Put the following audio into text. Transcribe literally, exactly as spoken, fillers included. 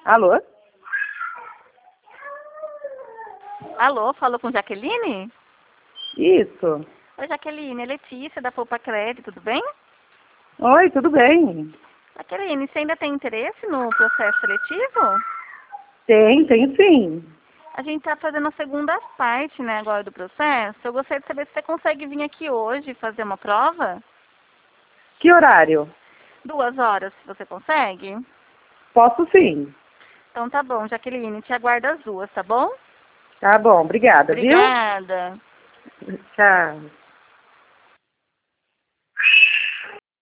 Alô? Alô, falou com Jaqueline? Isso. Oi, Jaqueline, é Letícia da Poupa Crédito, tudo bem? Oi, tudo bem? Jaqueline, você ainda tem interesse no processo seletivo? Tem, tem sim. A gente está fazendo a segunda parte, né, agora do processo. Eu gostaria de saber se você consegue vir aqui hoje fazer uma prova. Que horário? Duas horas, se você consegue? Posso sim. Então tá bom, Jaqueline, te aguardo às duas, tá bom? Tá bom, obrigada, viu? Obrigada. Tchau.